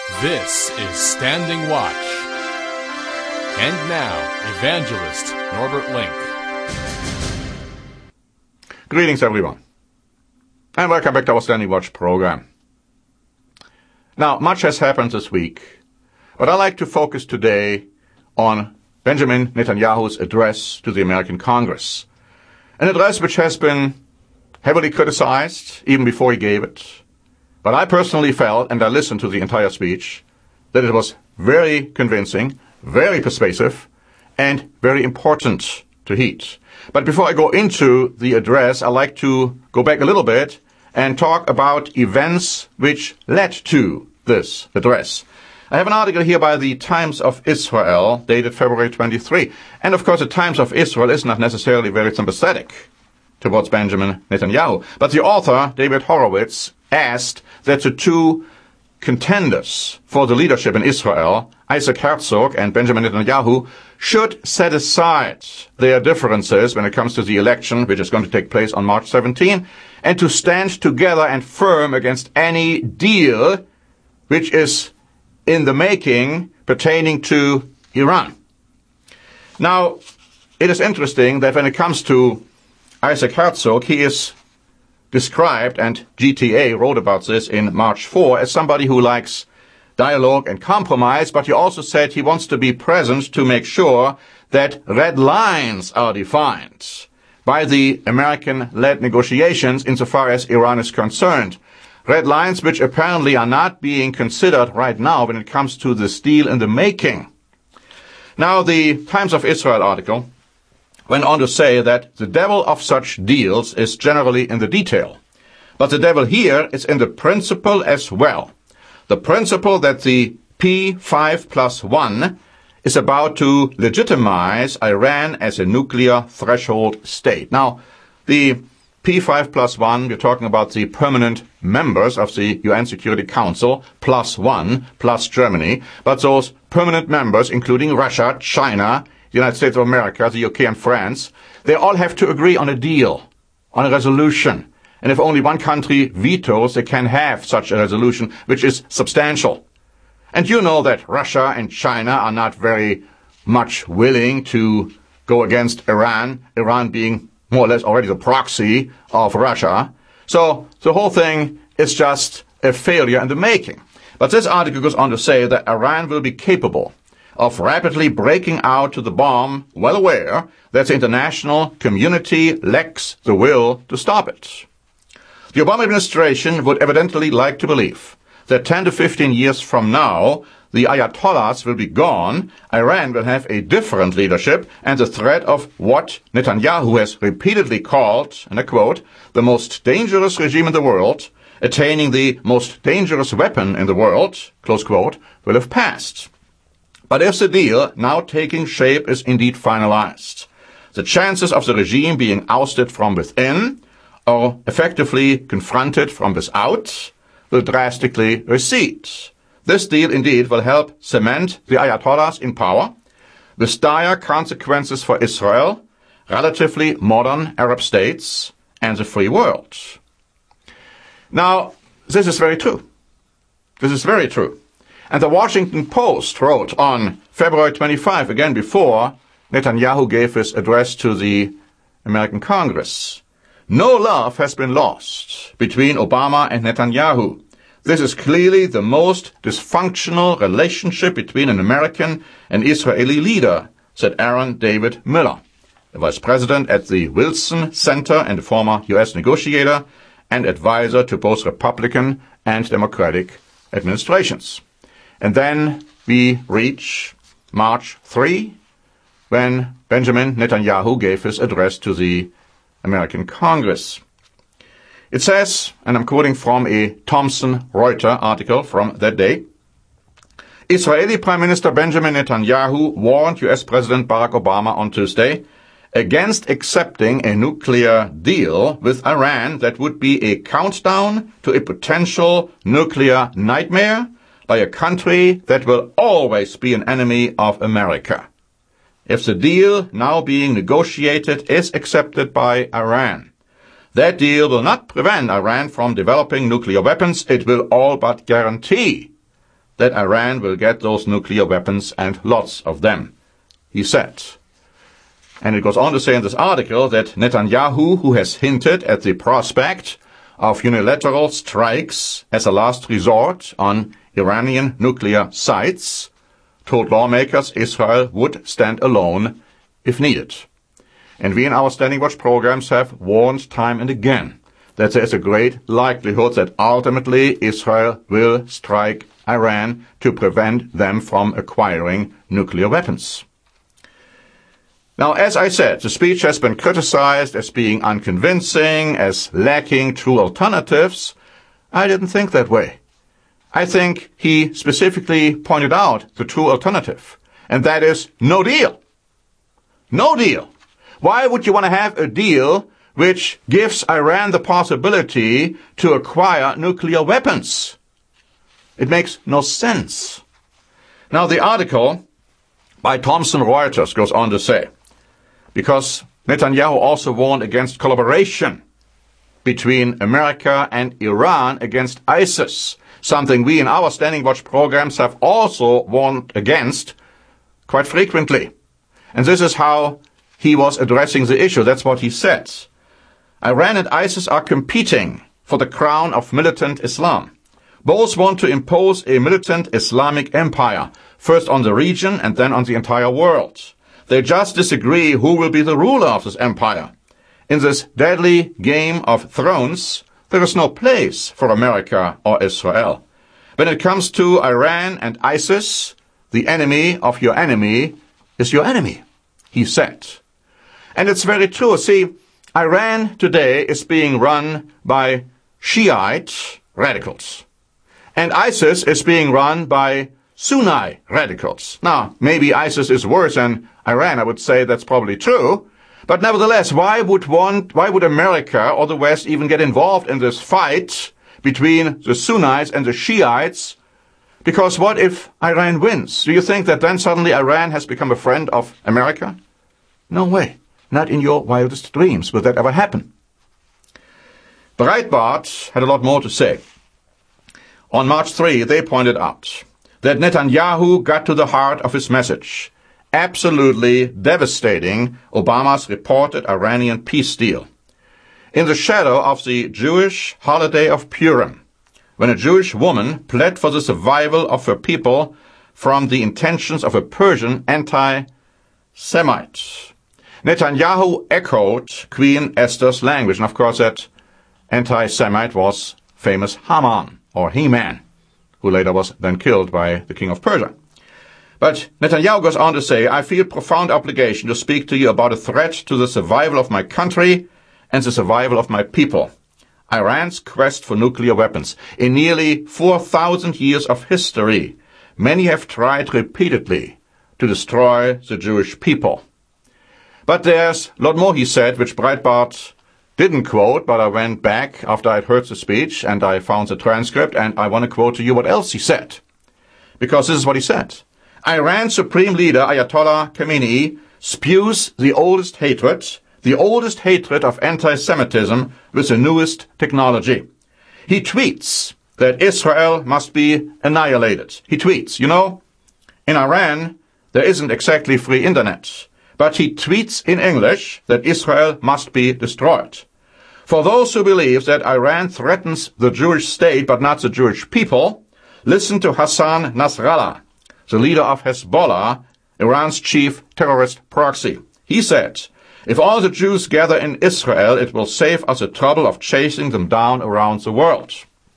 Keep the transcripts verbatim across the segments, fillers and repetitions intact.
This is Standing Watch. And now, Evangelist Norbert Link. Greetings, everyone, and welcome back to our Standing Watch program. Now, much has happened this week, but I'd like to focus today on Benjamin Netanyahu's address to the American Congress. An address which has been heavily criticized even before he gave it. But I personally felt, and I listened to the entire speech, that it was very convincing, very persuasive, and very important to heed. But before I go into the address, I'd like to go back a little bit and talk about events which led to this address. I have an article here by the Times of Israel, dated February twenty-third. And of course, the Times of Israel is not necessarily very sympathetic towards Benjamin Netanyahu. But the author, David Horowitz, asked that the two contenders for the leadership in Israel, Isaac Herzog and Benjamin Netanyahu, should set aside their differences when it comes to the election, which is going to take place on March seventeenth, and to stand together and firm against any deal which is in the making pertaining to Iran. Now, it is interesting that when it comes to Isaac Herzog, he is described, and G T A wrote about this in March fourth, as somebody who likes dialogue and compromise, but he also said he wants to be present to make sure that red lines are defined by the American-led negotiations insofar as Iran is concerned. Red lines which apparently are not being considered right now when it comes to this deal in the making. Now, the Times of Israel article went on to say that the devil of such deals is generally in the detail. But the devil here is in the principle as well. The principle that the P five plus one is about to legitimize Iran as a nuclear threshold state. Now, the P five plus one, we're talking about the permanent members of the U N Security Council, plus one, plus Germany. But those permanent members, including Russia, China, the United States of America, the U K and France, they all have to agree on a deal, on a resolution. And if only one country vetoes, they can have such a resolution, which is substantial. And you know that Russia and China are not very much willing to go against Iran, Iran being more or less already the proxy of Russia. So the whole thing is just a failure in the making. But this article goes on to say that Iran will be capable of rapidly breaking out to the bomb, well aware that the international community lacks the will to stop it. The Obama administration would evidently like to believe that ten to fifteen years from now, the Ayatollahs will be gone, Iran will have a different leadership, and the threat of what Netanyahu has repeatedly called, and I quote, the most dangerous regime in the world, attaining the most dangerous weapon in the world, close quote, will have passed. But if the deal now taking shape is indeed finalized, the chances of the regime being ousted from within or effectively confronted from without will drastically recede. This deal indeed will help cement the Ayatollahs in power, with dire consequences for Israel, relatively modern Arab states, and the free world. Now, this is very true. This is very true. And the Washington Post wrote on February twenty-fifth, again before Netanyahu gave his address to the American Congress, no love has been lost between Obama and Netanyahu. This is clearly the most dysfunctional relationship between an American and Israeli leader, said Aaron David Miller, the vice president at the Wilson Center and a former U S negotiator and advisor to both Republican and Democratic administrations. And then we reach March third, when Benjamin Netanyahu gave his address to the American Congress. It says, and I'm quoting from a Thomson Reuters article from that day, Israeli Prime Minister Benjamin Netanyahu warned U S President Barack Obama on Tuesday against accepting a nuclear deal with Iran that would be a countdown to a potential nuclear nightmare by a country that will always be an enemy of America. If the deal now being negotiated is accepted by Iran, that deal will not prevent Iran from developing nuclear weapons. It will all but guarantee that Iran will get those nuclear weapons and lots of them, he said. And it goes on to say in this article that Netanyahu, who has hinted at the prospect of unilateral strikes as a last resort on Iranian nuclear sites, told lawmakers Israel would stand alone if needed. And we in our Standing Watch programs have warned time and again that there is a great likelihood that ultimately Israel will strike Iran to prevent them from acquiring nuclear weapons. Now, as I said, the speech has been criticized as being unconvincing, as lacking true alternatives. I didn't think that way. I think he specifically pointed out the true alternative, and that is no deal. No deal. Why would you want to have a deal which gives Iran the possibility to acquire nuclear weapons? It makes no sense. Now, the article by Thomson Reuters goes on to say, because Netanyahu also warned against collaboration between America and Iran against ISIS, something we in our Standing Watch programs have also warned against quite frequently. And this is how he was addressing the issue. That's what he said. Iran and ISIS are competing for the crown of militant Islam. Both want to impose a militant Islamic empire, first on the region and then on the entire world. They just disagree who will be the ruler of this empire. In this deadly game of thrones, there is no place for America or Israel. When it comes to Iran and ISIS, the enemy of your enemy is your enemy, he said. And it's very true. See, Iran today is being run by Shiite radicals. And ISIS is being run by Sunni radicals. Now, maybe ISIS is worse than Iran. I would say that's probably true. But nevertheless, why would one, why would America or the West even get involved in this fight between the Sunnis and the Shiites? Because what if Iran wins? Do you think that then suddenly Iran has become a friend of America? No way. Not in your wildest dreams will that ever happen. Breitbart had a lot more to say. On March third, they pointed out that Netanyahu got to the heart of his message, absolutely devastating Obama's reported Iranian peace deal. In the shadow of the Jewish holiday of Purim, when a Jewish woman pled for the survival of her people from the intentions of a Persian anti-Semite, Netanyahu echoed Queen Esther's language. And of course that anti-Semite was famous Haman, or He-Man, who later was then killed by the king of Persia. But Netanyahu goes on to say, I feel profound obligation to speak to you about a threat to the survival of my country and the survival of my people. Iran's quest for nuclear weapons. In nearly four thousand years of history, many have tried repeatedly to destroy the Jewish people. But there's a lot more he said, which Breitbart didn't quote, but I went back after I'd heard the speech and I found the transcript, and I want to quote to you what else he said. Because this is what he said. Iran's supreme leader, Ayatollah Khamenei, spews the oldest hatred, the oldest hatred of anti-Semitism with the newest technology. He tweets that Israel must be annihilated. He tweets, you know, in Iran there isn't exactly free internet, but he tweets in English that Israel must be destroyed. For those who believe that Iran threatens the Jewish state but not the Jewish people, listen to Hassan Nasrallah, the leader of Hezbollah, Iran's chief terrorist proxy. He said, if all the Jews gather in Israel, it will save us the trouble of chasing them down around the world.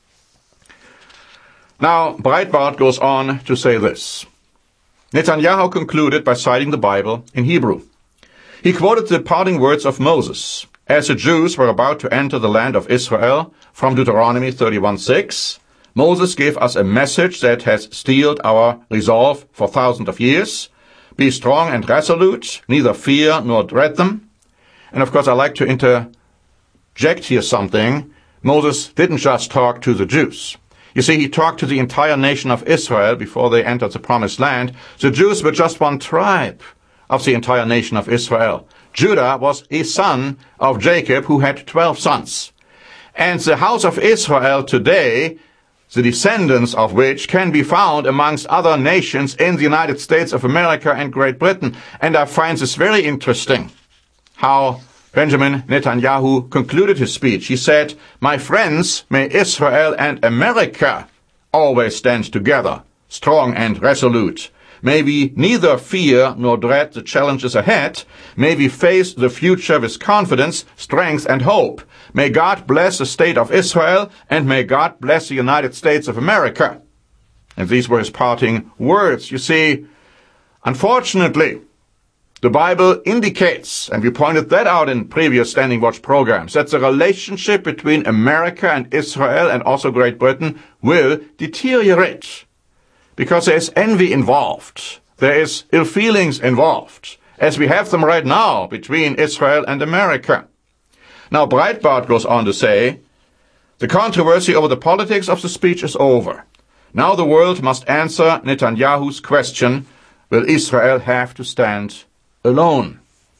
Now, Breitbart goes on to say this. Netanyahu concluded by citing the Bible in Hebrew. He quoted the parting words of Moses. As the Jews were about to enter the land of Israel from Deuteronomy thirty-one six, Moses gave us a message that has steeled our resolve for thousands of years. Be strong and resolute, neither fear nor dread them. And of course, I like to interject here something. Moses didn't just talk to the Jews. You see, he talked to the entire nation of Israel before they entered the promised land. The Jews were just one tribe of the entire nation of Israel. Judah was a son of Jacob who had twelve sons. And the house of Israel today, the descendants of which can be found amongst other nations in the United States of America and Great Britain. And I find this very interesting, how Benjamin Netanyahu concluded his speech. He said, "My friends, may Israel and America always stand together, strong and resolute. May we neither fear nor dread the challenges ahead. May we face the future with confidence, strength, and hope. May God bless the state of Israel, and may God bless the United States of America." And these were his parting words. You see, unfortunately, the Bible indicates, and we pointed that out in previous Standing Watch programs, that the relationship between America and Israel and also Great Britain will deteriorate. Because there is envy involved. There is ill feelings involved, as we have them right now between Israel and America. Now, Breitbart goes on to say, "The controversy over the politics of the speech is over. Now the world must answer Netanyahu's question, will Israel have to stand alone?"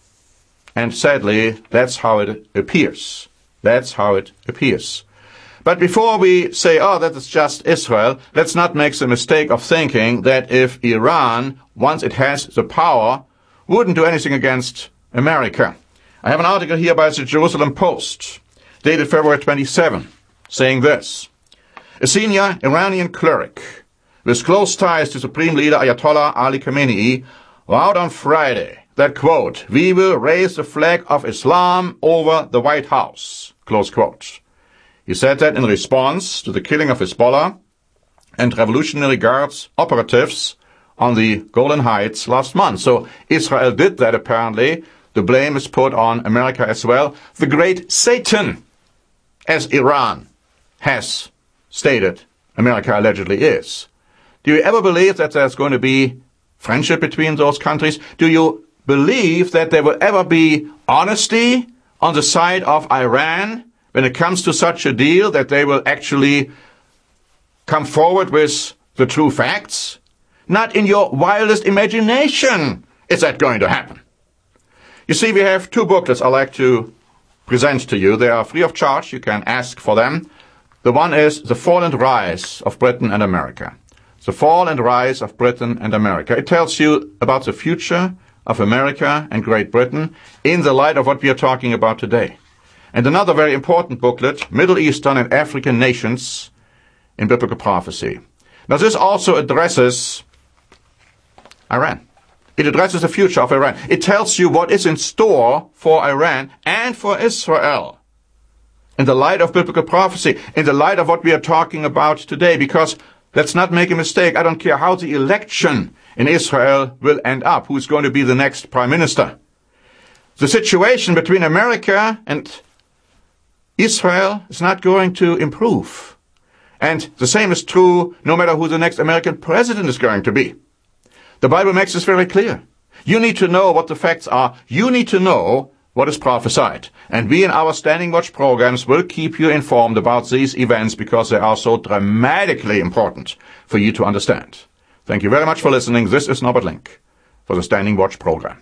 And sadly, that's how it appears. That's how it appears. But before we say, oh, that is just Israel, let's not make the mistake of thinking that if Iran, once it has the power, wouldn't do anything against America. I have an article here by the Jerusalem Post, dated February twenty-seventh, saying this: "A senior Iranian cleric with close ties to Supreme Leader Ayatollah Ali Khamenei vowed on Friday that, quote, 'we will raise the flag of Islam over the White House,' close quote. He said that in response to the killing of Hezbollah and Revolutionary Guards operatives on the Golan Heights last month. So Israel did that, apparently. The blame is put on America as well. The great Satan, as Iran has stated America allegedly is. Do you ever believe that there's going to be friendship between those countries? Do you believe that there will ever be honesty on the side of Iran when it comes to such a deal, that they will actually come forward with the true facts? Not in your wildest imagination is that going to happen. You see, we have two booklets I'd like to present to you. They are free of charge. You can ask for them. The one is The Fall and Rise of Britain and America. The Fall and Rise of Britain and America. It tells you about the future of America and Great Britain in the light of what we are talking about today. And another very important booklet, Middle Eastern and African Nations in Biblical Prophecy. Now this also addresses Iran. It addresses the future of Iran. It tells you what is in store for Iran and for Israel in the light of biblical prophecy, in the light of what we are talking about today. Because let's not make a mistake, I don't care how the election in Israel will end up, who's going to be the next prime minister. The situation between America and Israel is not going to improve. And the same is true no matter who the next American president is going to be. The Bible makes this very clear. You need to know what the facts are. You need to know what is prophesied. And we in our Standing Watch programs will keep you informed about these events because they are so dramatically important for you to understand. Thank you very much for listening. This is Norbert Link for the Standing Watch program.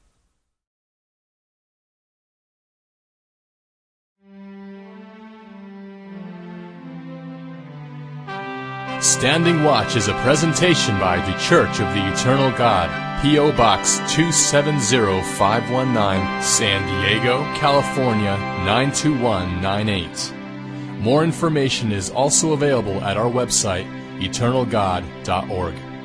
Standing Watch is a presentation by The Church of the Eternal God, P O. Box two seven zero five one nine, San Diego, California nine two one nine eight. More information is also available at our website, eternal god dot org.